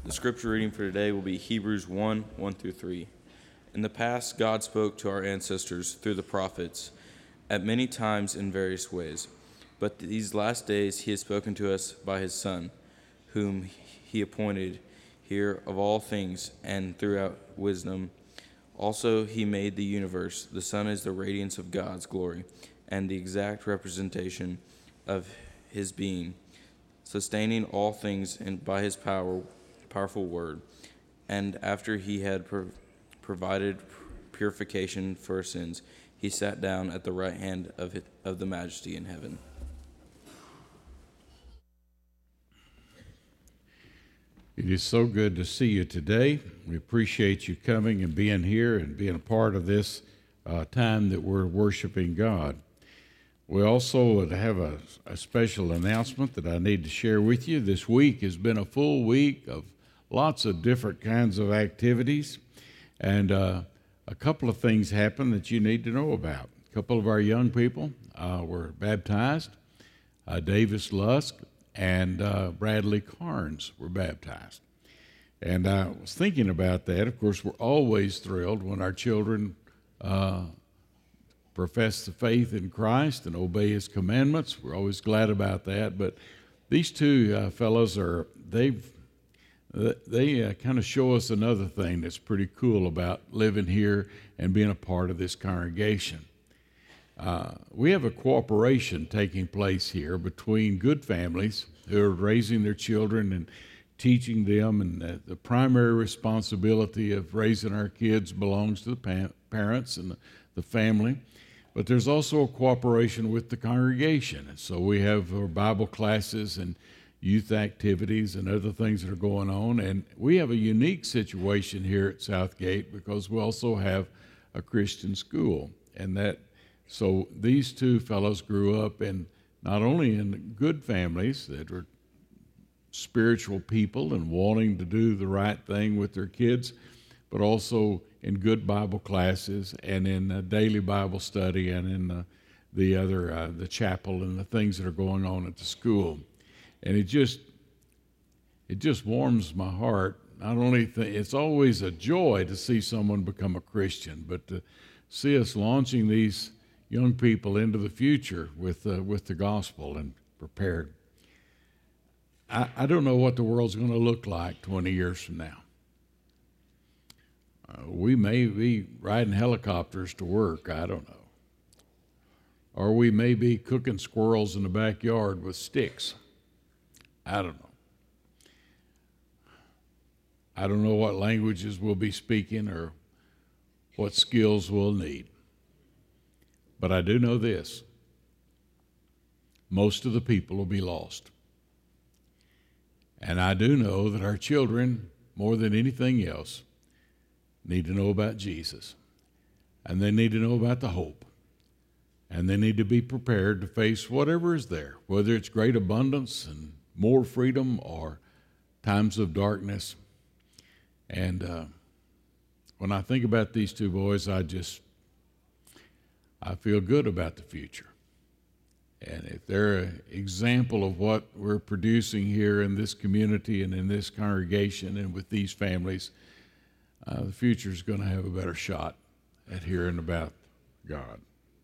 The scripture reading for today will be Hebrews 1, 1 through 3. In the past, God spoke to our ancestors through the prophets at many times in various ways. But these last days he has spoken to us by his Son, whom he appointed heir of all things and throughout wisdom. Also he made the universe. The Son is the radiance of God's glory and the exact representation of his being, sustaining all things by his powerful word. And after he had provided purification for sins, he sat down at the right hand of the Majesty in heaven. It is so good to see you today. We appreciate you coming and being here and being a part of this time that we're worshiping God. We also have a special announcement that I need to share with you. This week has been a full week of lots of different kinds of activities, and a couple of things happened that you need to know about. A couple of our young people were baptized. Davis Lusk and Bradley Carnes were baptized. And I was thinking about that. Of course, we're always thrilled when our children profess the faith in Christ and obey his commandments. We're always glad about that. But these two fellows they kind of show us another thing that's pretty cool about living here and being a part of this congregation. We have a cooperation taking place here between good families who are raising their children and teaching them, and the primary responsibility of raising our kids belongs to the parents and the family. But there's also a cooperation with the congregation. And so we have our Bible classes and youth activities and other things that are going on. And we have a unique situation here at Southgate because we also have a Christian school. So these two fellows grew up not only in good families that were spiritual people and wanting to do the right thing with their kids, but also in good Bible classes and in daily Bible study and in the chapel and the things that are going on at the school. And it just warms my heart. Not only it's always a joy to see someone become a Christian, but to see us launching these young people into the future with the gospel and prepared. I don't know what the world's going to look like 20 years from now. We may be riding helicopters to work, I don't know. Or we may be cooking squirrels in the backyard with sticks. I don't know. I don't know what languages we'll be speaking or what skills we'll need. But I do know this. Most of the people will be lost. And I do know that our children, more than anything else, need to know about Jesus. And they need to know about the hope. And they need to be prepared to face whatever is there, whether it's great abundance and more freedom or times of darkness. And when I think about these two boys, I feel good about the future. And if they're an example of what we're producing here in this community and in this congregation and with these families, the future is going to have a better shot at hearing about God.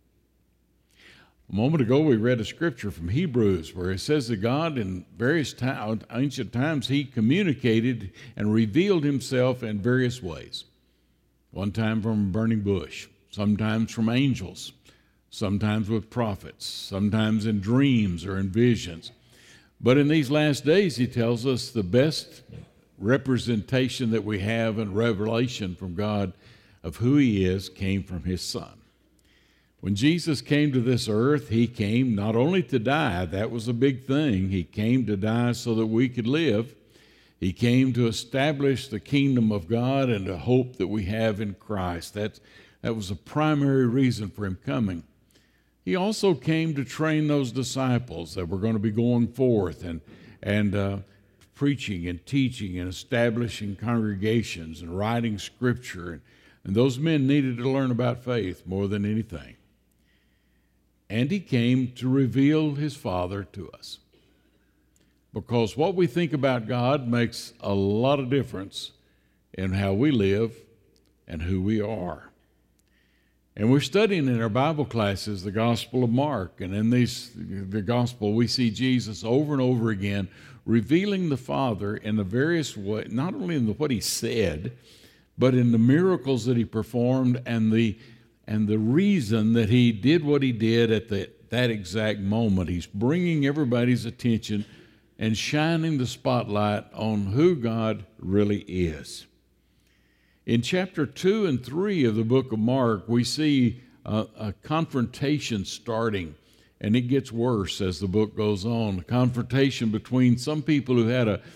A moment ago, we read a scripture from Hebrews where it says that God in various ancient times, he communicated and revealed himself in various ways. One time from a burning bush, sometimes from angels, sometimes with prophets, sometimes in dreams or in visions. But in these last days, he tells us the best representation that we have in revelation from God of who he is came from his Son. When Jesus came to this earth, he came not only to die, that was a big thing. He came to die so that we could live. He came to establish the kingdom of God and the hope that we have in Christ. That was a primary reason for him coming. He also came to train those disciples that were going to be going forth and preaching and teaching and establishing congregations and writing scripture. And those men needed to learn about faith more than anything. And he came to reveal his Father to us. because what we think about God makes a lot of difference in how we live and who we are. And we're studying in our Bible classes the Gospel of Mark, and in the Gospel we see Jesus over and over again revealing the Father in the various ways, not only in what he said, but in the miracles that he performed and the reason that he did what he did at that exact moment. He's bringing everybody's attention and shining the spotlight on who God really is. In chapter 2 and 3 of the book of Mark, we see a confrontation starting, and it gets worse as the book goes on. A confrontation between some people who had a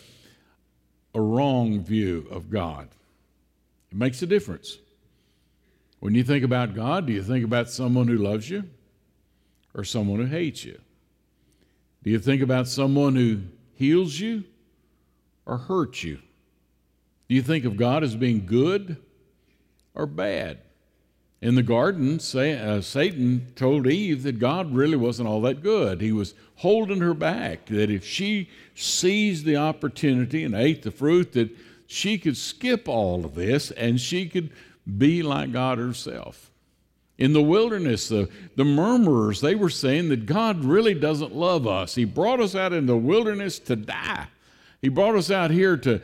wrong view of God. It makes a difference. When you think about God, do you think about someone who loves you or someone who hates you? Do you think about someone who heals you or hurts you? Do you think of God as being good or bad? In the garden, Satan told Eve that God really wasn't all that good. He was holding her back, that if she seized the opportunity and ate the fruit, that she could skip all of this and she could be like God herself. In the wilderness, the murmurers, they were saying that God really doesn't love us. He brought us out in the wilderness to die. He brought us out here to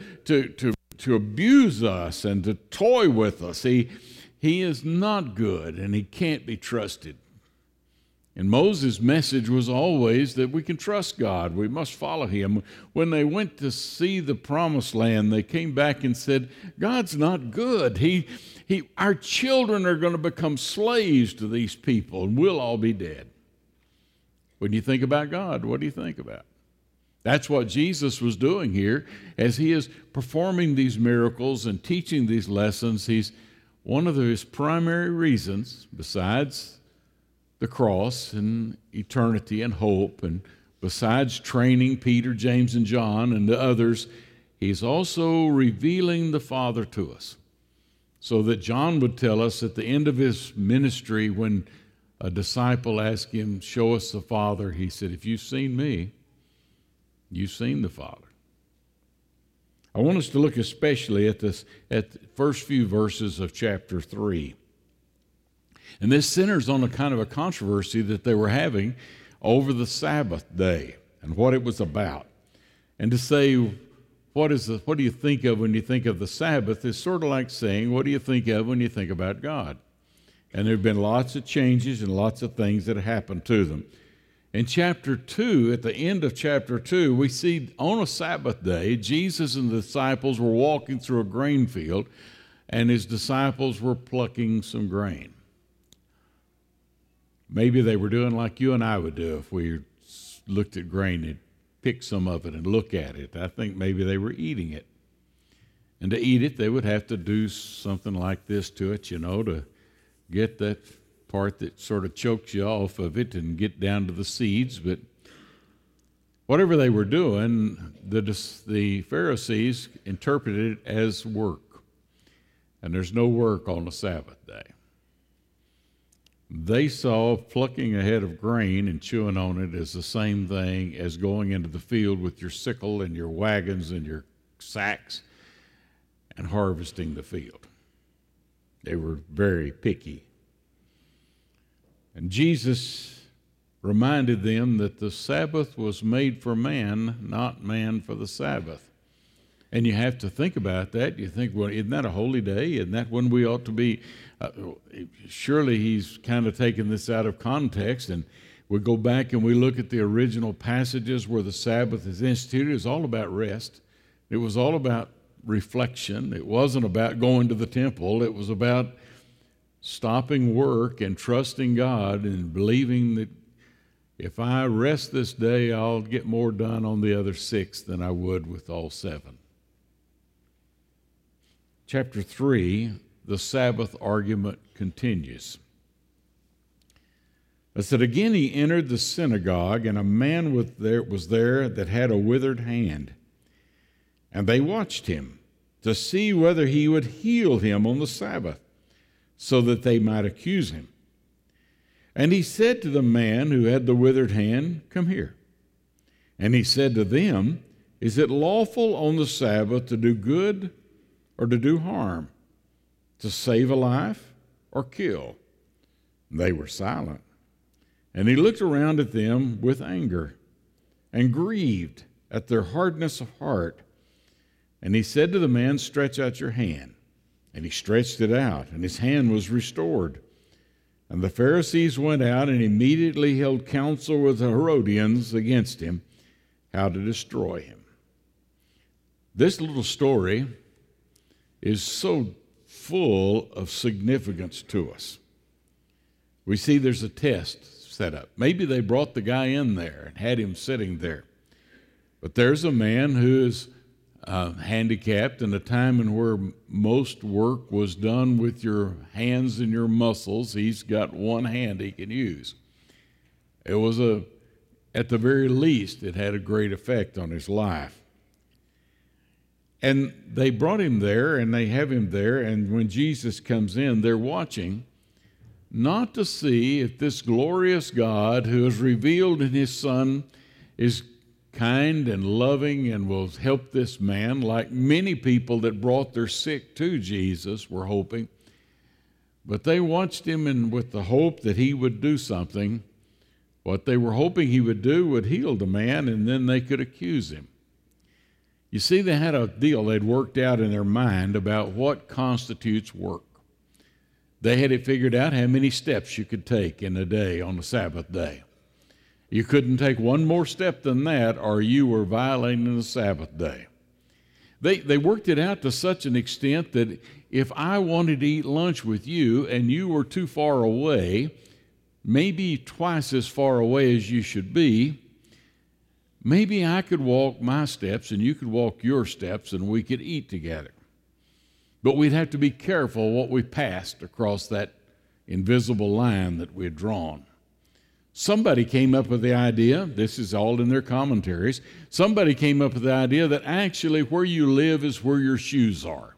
abuse us and to toy with us. He is not good, and he can't be trusted. And Moses' message was always that we can trust God. We must follow him. When they went to see the promised land, they came back and said, God's not good. Our children are going to become slaves to these people, and we'll all be dead. When you think about God, what do you think about? That's what Jesus was doing here as he is performing these miracles and teaching these lessons. One of his primary reasons, besides the cross and eternity and hope, and besides training Peter, James, and John and the others, he's also revealing the Father to us. So that John would tell us at the end of his ministry, when a disciple asked him, show us the Father, he said, if you've seen me, you've seen the Father. I want us to look especially at the first few verses of chapter 3. And this centers on a kind of a controversy that they were having over the Sabbath day and what it was about. And to say, what do you think of when you think of the Sabbath is sort of like saying, what do you think of when you think about God? And there have been lots of changes and lots of things that have happened to them. In chapter 2, at the end of chapter 2, we see on a Sabbath day, Jesus and the disciples were walking through a grain field, and his disciples were plucking some grain. Maybe they were doing like you and I would do if we looked at grain and pick some of it and look at it. I think maybe they were eating it. And to eat it, they would have to do something like this to it, to get that part that sort of chokes you off of it and get down to the seeds. But whatever they were doing, the Pharisees interpreted it as work. And there's no work on the Sabbath day. They saw plucking a head of grain and chewing on it as the same thing as going into the field with your sickle and your wagons and your sacks and harvesting the field. They were very picky. And Jesus reminded them that the Sabbath was made for man, not man for the Sabbath. And you have to think about that. You think, well, isn't that a holy day? Isn't that when we ought to be? Surely he's kind of taken this out of context, and we go back and we look at the original passages where the Sabbath is instituted. It was all about rest. It was all about reflection. It wasn't about going to the temple. It was about stopping work and trusting God and believing that if I rest this day, I'll get more done on the other 6 than I would with all 7. Chapter 3, the Sabbath argument continues. It said, again he entered the synagogue, and a man was there that had a withered hand. And they watched him to see whether he would heal him on the Sabbath, so that they might accuse him. And he said to the man who had the withered hand, come here. And he said to them, Is it lawful on the Sabbath to do good or to do harm, to save a life or kill?" They were silent. And he looked around at them with anger and grieved at their hardness of heart. And he said to the man, "Stretch out your hand." And he stretched it out, and his hand was restored. And the Pharisees went out and immediately held counsel with the Herodians against him, how to destroy him. This little story is so full of significance to us. We see there's a test set up. Maybe they brought the guy in there and had him sitting there. But there's a man who is handicapped in a time in where most work was done with your hands and your muscles. He's got one hand he can use. It was at the very least, it had a great effect on his life. And they brought him there, and they have him there, and when Jesus comes in, they're watching, not to see if this glorious God who is revealed in his Son is kind and loving and will help this man, like many people that brought their sick to Jesus were hoping. But they watched him and with the hope that he would do something. What they were hoping he would do would heal the man, and then they could accuse him. You see, they had a deal they'd worked out in their mind about what constitutes work. They had it figured out how many steps you could take in a day on the Sabbath day. You couldn't take one more step than that, or you were violating the Sabbath day. They worked it out to such an extent that if I wanted to eat lunch with you and you were too far away, maybe twice as far away as you should be, maybe I could walk my steps and you could walk your steps and we could eat together. But we'd have to be careful what we passed across that invisible line that we had drawn. Somebody came up with the idea, this is all in their commentaries, somebody came up with the idea that actually where you live is where your shoes are.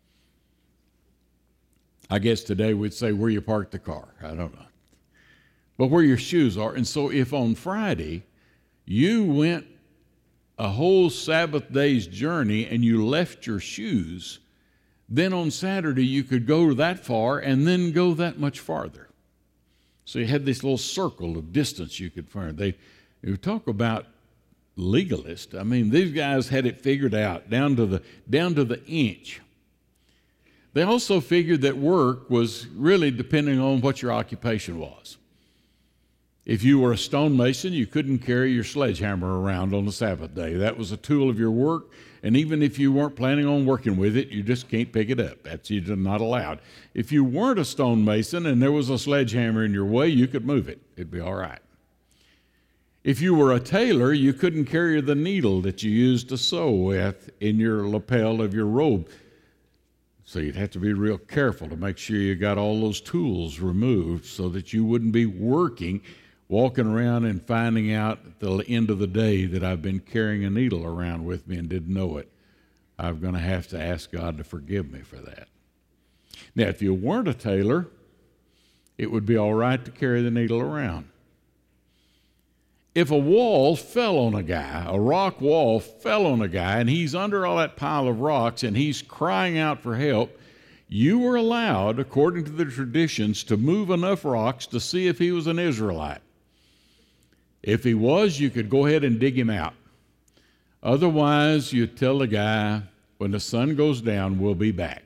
I guess today we'd say where you park the car. I don't know. But where your shoes are. And so if on Friday you went a whole Sabbath day's journey and you left your shoes, then on Saturday you could go that far and then go that much farther. So you had this little circle of distance you could find. They talk about legalists. I mean, these guys had it figured out down to the inch. They also figured that work was really depending on what your occupation was. If you were a stonemason, you couldn't carry your sledgehammer around on the Sabbath day. That was a tool of your work, and even if you weren't planning on working with it, you just can't pick it up. You're not allowed. If you weren't a stonemason and there was a sledgehammer in your way, you could move it. It'd be all right. If you were a tailor, you couldn't carry the needle that you used to sew with in your lapel of your robe. So you'd have to be real careful to make sure you got all those tools removed so that you wouldn't be walking around and finding out at the end of the day that I've been carrying a needle around with me and didn't know it. I'm going to have to ask God to forgive me for that. Now, if you weren't a tailor, it would be all right to carry the needle around. If a wall fell on a guy, a rock wall fell on a guy, and he's under all that pile of rocks and he's crying out for help, you were allowed, according to the traditions, to move enough rocks to see if he was an Israelite. If he was, you could go ahead and dig him out. Otherwise, you tell the guy, when the sun goes down, we'll be back.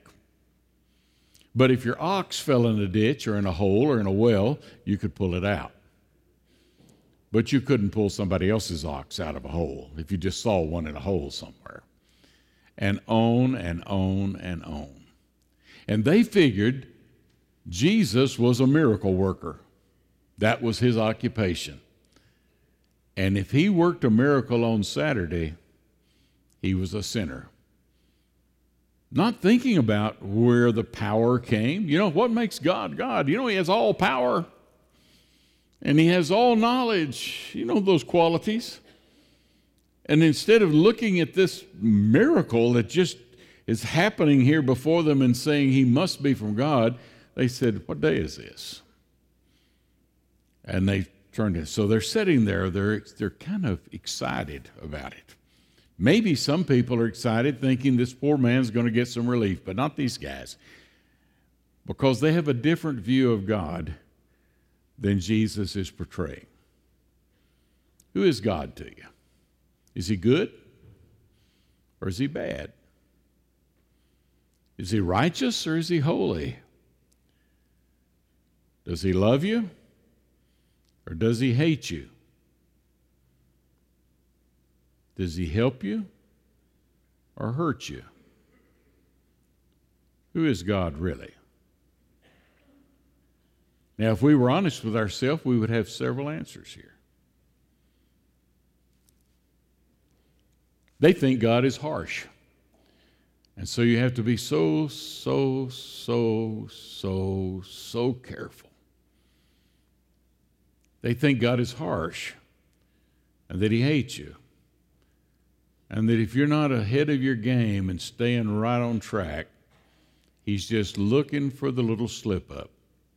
But if your ox fell in a ditch or in a hole or in a well, you could pull it out. But you couldn't pull somebody else's ox out of a hole if you just saw one in a hole somewhere. And on and on and on. And they figured Jesus was a miracle worker. That was his occupation. And if he worked a miracle on Saturday, he was a sinner. Not thinking about where the power came. You know, what makes God God? You know, he has all power. And he has all knowledge. You know those qualities. And instead of looking at this miracle that just is happening here before them and saying he must be from God, they said, what day is this? And they turned it. So they're sitting there, they're kind of excited about it. Maybe some people are excited thinking this poor man's going to get some relief, but not these guys, because they have a different view of God than Jesus is portraying. Who is God to you? Is he good or is he bad? Is he righteous or is he holy? Does he love you or does he hate you? Does he help you or hurt you? Who is God really? Now, if we were honest with ourselves, we would have several answers here. They think God is harsh. And so you have to be so careful. They think God is harsh and that he hates you. And that if you're not ahead of your game and staying right on track, he's just looking for the little slip up.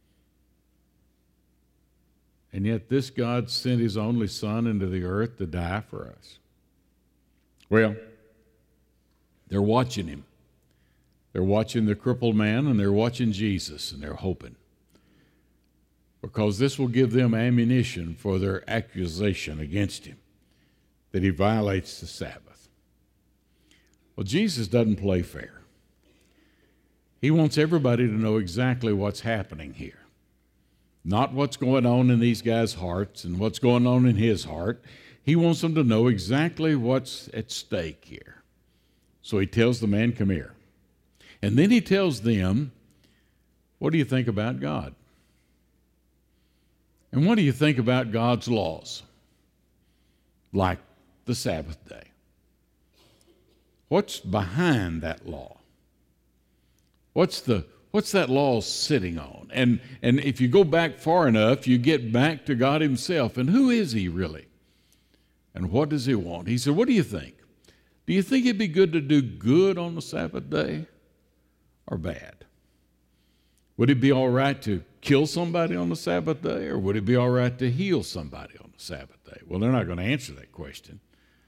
And yet this God sent his only Son into the earth to die for us. Well, they're watching him. They're watching the crippled man and they're watching Jesus, and they're hoping. Because this will give them ammunition for their accusation against him, that he violates the Sabbath. Well, Jesus doesn't play fair. He wants everybody to know exactly what's happening here. Not what's going on in these guys' hearts and what's going on in his heart. He wants them to know exactly what's at stake here. So he tells the man, come here. And then he tells them, what do you think about God? And what do you think about God's laws? Like the Sabbath day. What's behind that law? What's that law sitting on? And if you go back far enough, you get back to God himself. And who is he really? And what does he want? He said, what do you think? Do you think it'd be good to do good on the Sabbath day or bad? Would it be all right to kill somebody on the Sabbath day, or would it be all right to heal somebody on the Sabbath day? Well, they're not going to answer that question.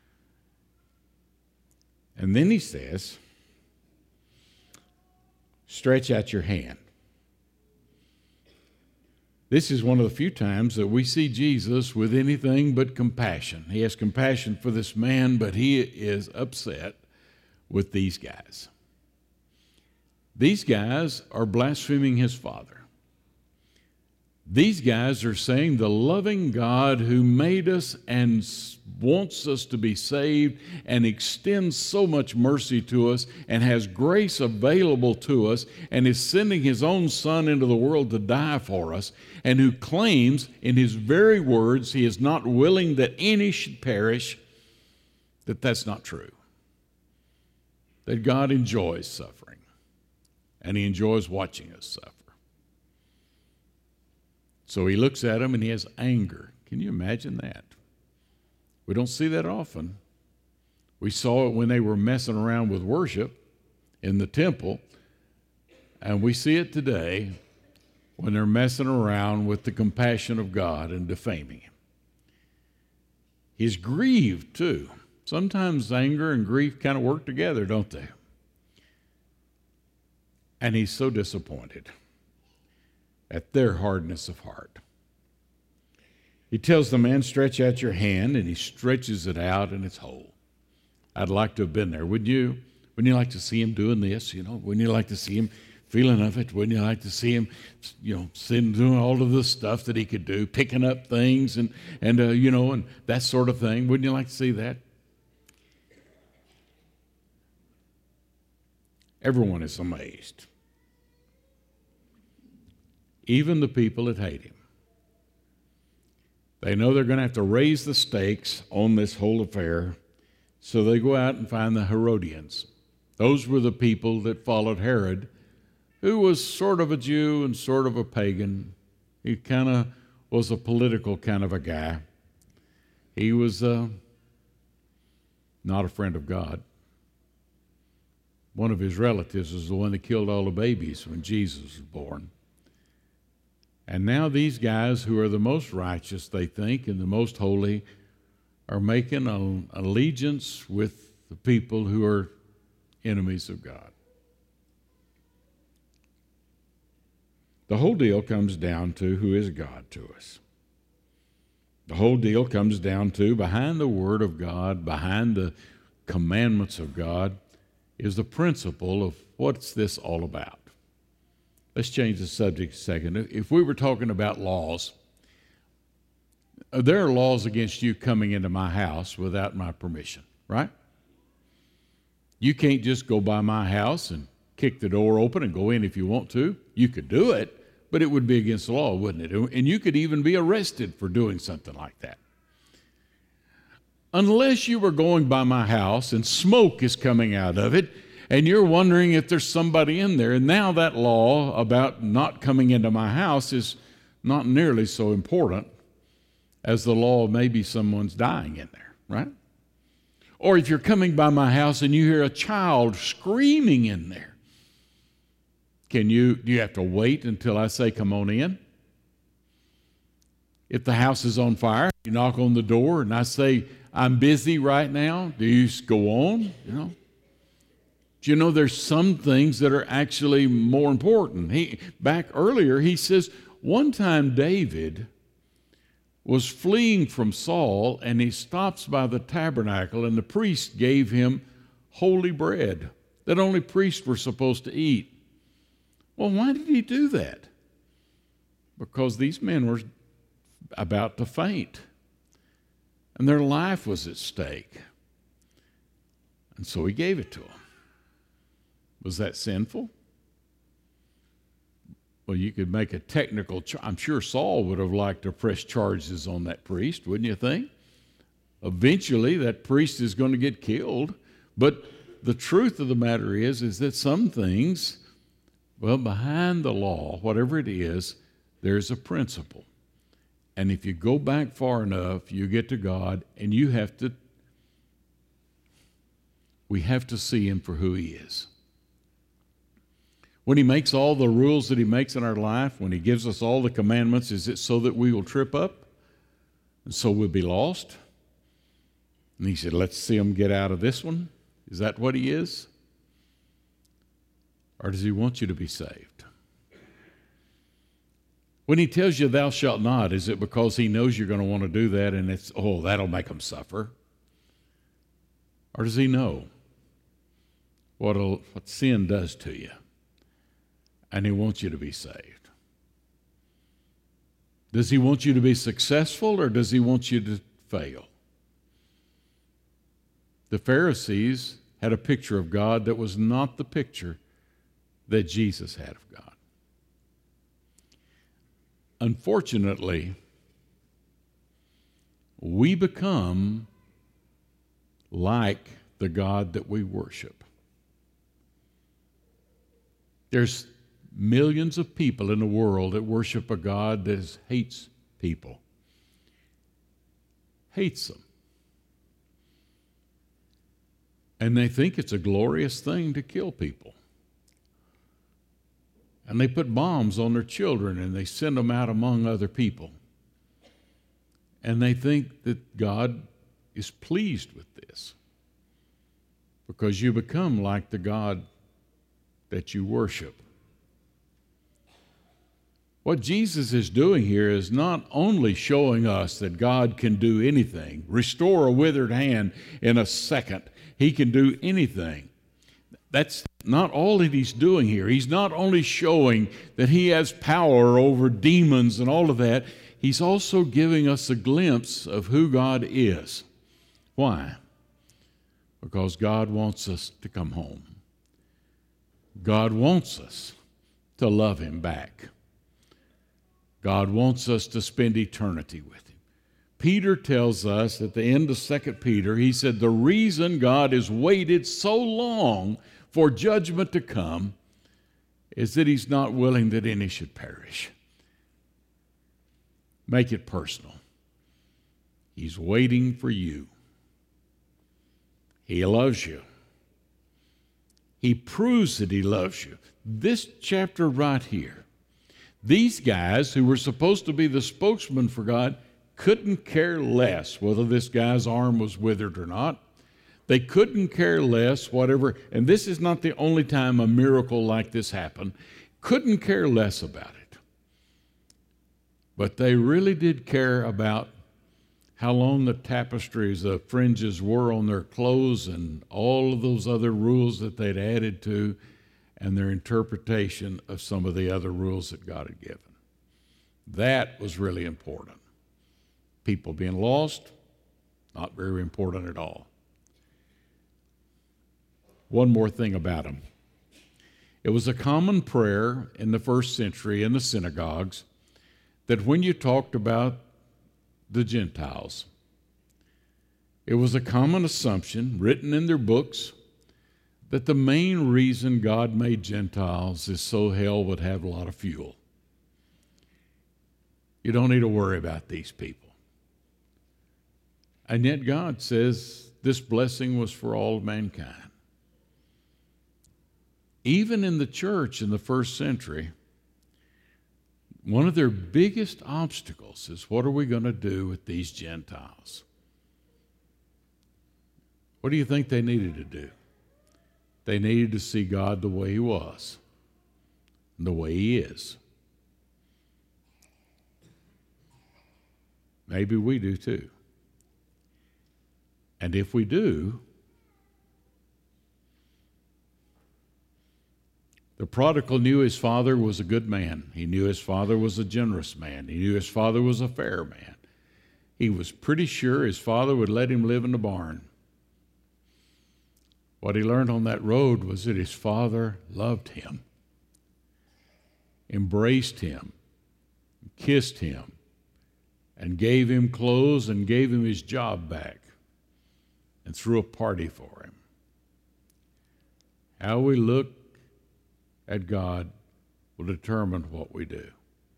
And then he says, stretch out your hand. This is one of the few times that we see Jesus with anything but compassion. He has compassion for this man, but he is upset with these guys. These guys are blaspheming his Father. These guys are saying the loving God who made us and wants us to be saved and extends so much mercy to us and has grace available to us and is sending his own Son into the world to die for us, and who claims in his very words he is not willing that any should perish, that's not true. That God enjoys suffering, and he enjoys watching us suffer. So he looks at them and he has anger. Can you imagine that? We don't see that often. We saw it when they were messing around with worship in the temple, and we see it today when they're messing around with the compassion of God and defaming him. He's grieved too. Sometimes anger and grief kind of work together, don't they? And he's so disappointed at their hardness of heart. He tells the man, stretch out your hand, and he stretches it out and it's whole. I'd like to have been there. Wouldn't you? Wouldn't you like to see him doing this? Wouldn't you like to see him feeling of it? Wouldn't you like to see him, sitting doing all of the stuff that he could do, picking up things and that sort of thing? Wouldn't you like to see that? Everyone is amazed. Even the people that hate him. They know they're going to have to raise the stakes on this whole affair, so they go out and find the Herodians. Those were the people that followed Herod, who was sort of a Jew and sort of a pagan. He kind of was a political kind of a guy. He was not a friend of God. One of his relatives was the one that killed all the babies when Jesus was born. And now these guys who are the most righteous, they think, and the most holy, are making an allegiance with the people who are enemies of God. The whole deal comes down to who is God to us. The whole deal comes down to, behind the Word of God, behind the commandments of God, is the principle of what's this all about. Let's change the subject a second. If we were talking about laws, there are laws against you coming into my house without my permission, right? You can't just go by my house and kick the door open and go in if you want to. You could do it, but it would be against the law, wouldn't it? And you could even be arrested for doing something like that. Unless you were going by my house and smoke is coming out of it, and you're wondering if there's somebody in there, and now that law about not coming into my house is not nearly so important as the law of maybe someone's dying in there, right? Or if you're coming by my house and you hear a child screaming in there, do you have to wait until I say, come on in? If the house is on fire, you knock on the door and I say, I'm busy right now, do you go on? Do you know there's some things that are actually more important? Back earlier, he says, one time David was fleeing from Saul, and he stops by the tabernacle, and the priest gave him holy bread that only priests were supposed to eat. Well, why did he do that? Because these men were about to faint, and their life was at stake. And so he gave it to them. Was that sinful? Well, you could make a technical I'm sure Saul would have liked to press charges on that priest, wouldn't you think? Eventually, that priest is going to get killed. But the truth of the matter is that some things, well, behind the law, whatever it is, there's a principle. And if you go back far enough, you get to God, and we have to see him for who he is. When he makes all the rules that he makes in our life, when he gives us all the commandments, is it so that we will trip up and so we'll be lost? And he said, let's see him get out of this one. Is that what he is? Or does he want you to be saved? When he tells you thou shalt not, is it because he knows you're going to want to do that and that'll make him suffer? Or does he know what sin does to you? And he wants you to be saved. Does he want you to be successful, or does he want you to fail? The Pharisees had a picture of God that was not the picture that Jesus had of God. Unfortunately, we become like the God that we worship. There's millions of people in the world that worship a God that hates people. Hates them. And they think it's a glorious thing to kill people. And they put bombs on their children and they send them out among other people. And they think that God is pleased with this because you become like the God that you worship. What Jesus is doing here is not only showing us that God can do anything, restore a withered hand in a second. He can do anything. That's not all that he's doing here. He's not only showing that he has power over demons and all of that, he's also giving us a glimpse of who God is. Why? Because God wants us to come home. God wants us to love him back. God wants us to spend eternity with him. Peter tells us at the end of 2 Peter, he said, the reason God has waited so long for judgment to come is that he's not willing that any should perish. Make it personal. He's waiting for you. He loves you. He proves that he loves you. This chapter right here, these guys who were supposed to be the spokesman for God couldn't care less whether this guy's arm was withered or not. They couldn't care less, whatever, and this is not the only time a miracle like this happened, couldn't care less about it. But they really did care about how long the tapestries, the fringes were on their clothes and all of those other rules that they'd added to, and their interpretation of some of the other rules that God had given. That was really important. People being lost, not very important at all. One more thing about them. It was a common prayer in the first century in the synagogues that when you talked about the Gentiles, it was a common assumption written in their books that the main reason God made Gentiles is so hell would have a lot of fuel. You don't need to worry about these people. And yet God says this blessing was for all of mankind. Even in the church in the first century, one of their biggest obstacles is, what are we going to do with these Gentiles? What do you think they needed to do? They needed to see God the way He was, and the way He is. Maybe we do too. And if we do, the prodigal knew his father was a good man. He knew his father was a generous man. He knew his father was a fair man. He was pretty sure his father would let him live in the barn. What he learned on that road was that his father loved him, embraced him, kissed him, and gave him clothes and gave him his job back and threw a party for him. How we look at God will determine what we do.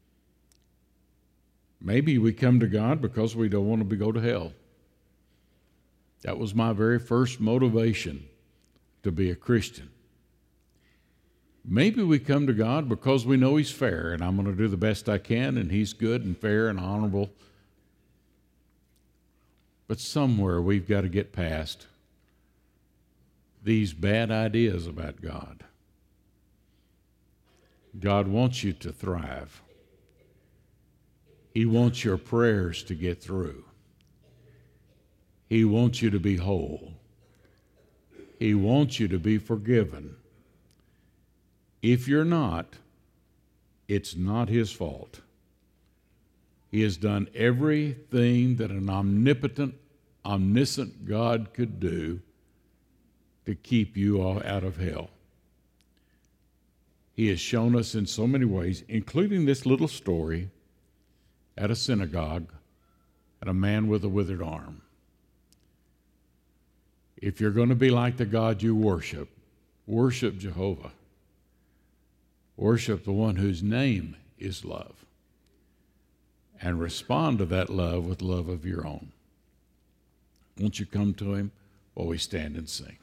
Maybe we come to God because we don't want to go to hell. That was my very first motivation to be a Christian. Maybe we come to God because we know He's fair, and I'm going to do the best I can, and He's good and fair and honorable. But somewhere we've got to get past these bad ideas about God. God wants you to thrive. He wants your prayers to get through. He wants you to be whole. He wants you to be forgiven. If you're not, it's not His fault. He has done everything that an omnipotent, omniscient God could do to keep you all out of hell. He has shown us in so many ways, including this little story at a synagogue and a man with a withered arm. If you're going to be like the God you worship, worship Jehovah. Worship the one whose name is love. And respond to that love with love of your own. Won't you come to Him while we stand and sing?